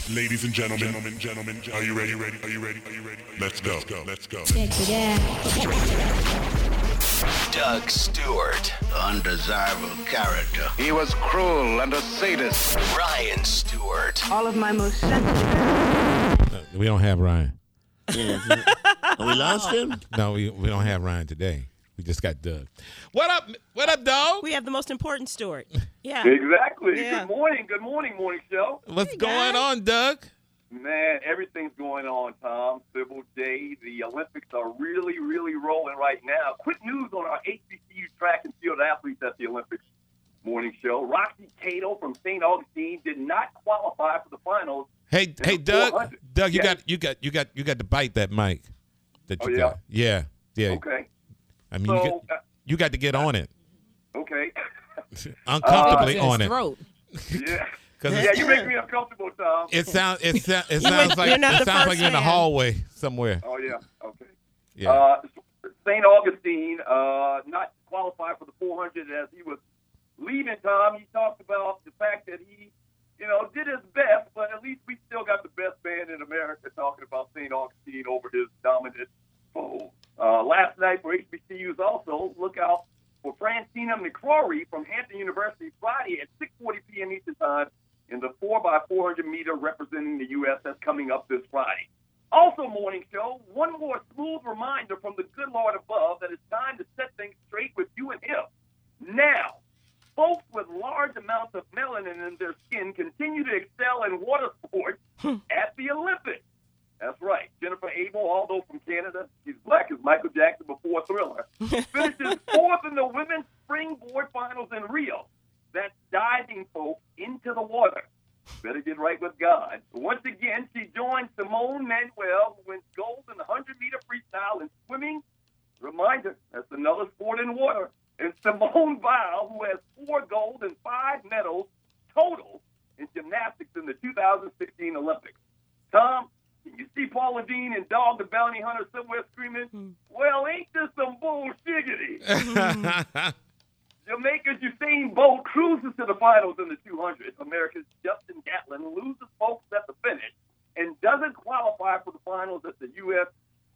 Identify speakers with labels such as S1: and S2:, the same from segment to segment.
S1: Ladies and gentlemen, are you ready? Are you ready? Let's go.
S2: Check it out.
S3: Doug Stewart.
S4: Undesirable character. He was cruel and a sadist.
S3: Ryan Stewart.
S5: All of my most sensitive.
S6: We don't have Ryan.
S7: Yeah. We lost him?
S6: No, we don't have Ryan today. We just got Doug. What up? What up, dog?
S8: We have the most important Stewart. Yeah.
S9: Exactly.
S8: Yeah.
S9: Good morning, morning show.
S6: What's going on, Doug?
S9: Man, everything's going on, Tom. Civil Day. The Olympics are really, really rolling right now. Quick news on our HBCU track and field athletes at the Olympics morning show. Roxy Cato from St. Augustine did not qualify for the finals.
S6: Hey, Doug.
S9: 400.
S6: Doug, you
S9: Yes.
S6: got to bite that mic. That you
S9: Oh,
S6: got. Yeah.
S9: Okay.
S6: I mean,
S9: So,
S6: you got to get on it. Uncomfortably
S8: It's in
S6: on
S8: his
S6: it.
S8: throat.
S9: Yeah.
S6: 'Cause
S9: Yeah, you make me uncomfortable, Tom.
S6: It sounds like
S8: You're not the first
S6: you're in the
S8: man.
S6: hallway somewhere.
S9: Oh, yeah. Okay.
S6: Yeah.
S9: St. Augustine not qualified for the 400 as he was leaving, Tom. He talked about the fact that he, did his best, but at least we still got the best band in America talking about St. Augustine over his dominant foe. Last night for HBCUs also, look out for Francina McCrory from Hampton University Friday at 6:40 p.m. Eastern Time in the 4x400 meter representing the U.S. That's coming up this Friday. Also, morning show, one more smooth reminder from the good Lord above that it's time to set things straight with you and him. Now, folks with large amounts of melanin in their skin continue to excel in water sports at the Olympics. That's right. Jennifer Abel, although from Canada, she's black as Michael Jackson before Thriller, finishes fourth in the women's springboard finals in Rio. That's diving folks into the water. Better get right with God. Once again, she joins Simone Manuel, who wins gold in the 100-meter freestyle and swimming. Reminder, that's another sport in water. And Simone Biles, who has 4 gold and 5 medals total in gymnastics in the 2016 Olympics. Tom, you see Paula Dean and Dog the Bounty Hunter somewhere screaming, well, ain't this some bullshiggity? Jamaica's Usain Bolt cruises to the finals in the 200. America's Justin Gatlin loses folks at the finish and doesn't qualify for the finals at the U.S.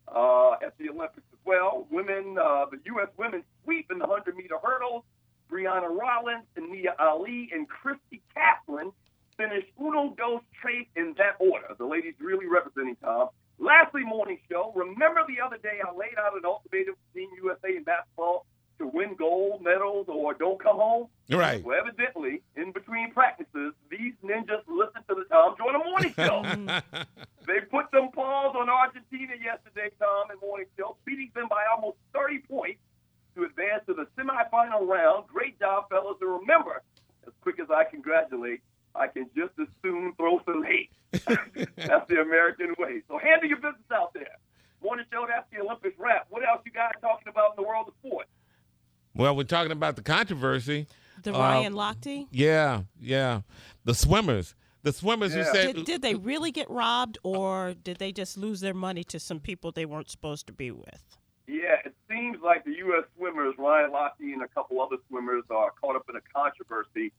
S9: At the Olympics as well. The U.S. women sweep in the 100-meter hurdles. Brianna Rollins, Nia Ali, and Christy Kaplan finish uno, dos, tres in that order. The ladies really representing Tom. Lastly, morning show. Remember the other day I laid out an ultimatum for Team USA in basketball to win gold medals or don't come home?
S6: Right.
S9: Well, evidently, in between practices, these ninjas listen to the Tom Jordan Morning Show. They put some paws on Argentina yesterday, Tom, and Morning Show, beating them by almost 30 points to advance to the semifinal round. Great job, fellas. And remember, as quick as I congratulate, I can just as soon throw some hate. That's the American way. So handle your business out there. Morning Show, that's the Olympics wrap. What else you guys talking about in the world of sports?
S6: Well, we're talking about the controversy.
S8: The Ryan Lochte?
S6: Yeah. The swimmers. who said
S8: Did they really get robbed, or did they just lose their money to some people they weren't supposed to be with?
S9: Yeah, it seems like the U.S. swimmers, Ryan Lochte and a couple other swimmers, are caught up in a controversy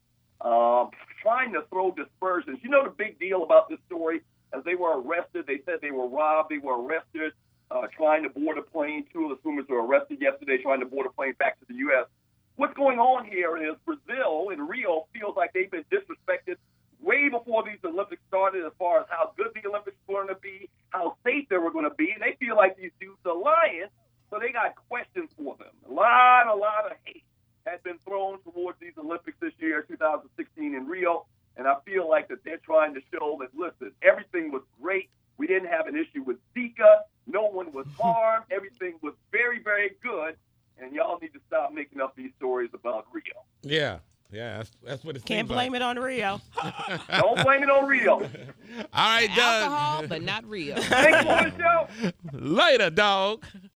S9: trying to throw dispersions. You know the big deal about this story? As they were arrested, they said they were robbed. They were arrested trying to board a plane. 2 of the swimmers were arrested yesterday trying to board a plane back to the U.S. What's going on here is Brazil in Rio feels like they've been disrespected way before these Olympics started as far as how good the Olympics were going to be, how safe they were going to be. And they feel like these dudes are lying, so they got questions for them. A lot of hate had been thrown towards these Olympics this year, 2016 in Rio. And I feel like that they're trying to show that, listen, everything was great. We didn't have an issue with Zika. No one was harmed. Everything was very, very good. And y'all need to stop making up these stories about Rio.
S6: Yeah, that's what it
S8: Can't
S6: seems
S8: blame
S6: like.
S8: it on Rio.
S9: Don't blame it on Rio.
S6: All right, Doug.
S10: Alcohol, but not Rio.
S9: Thanks for the show.
S6: Later, dog.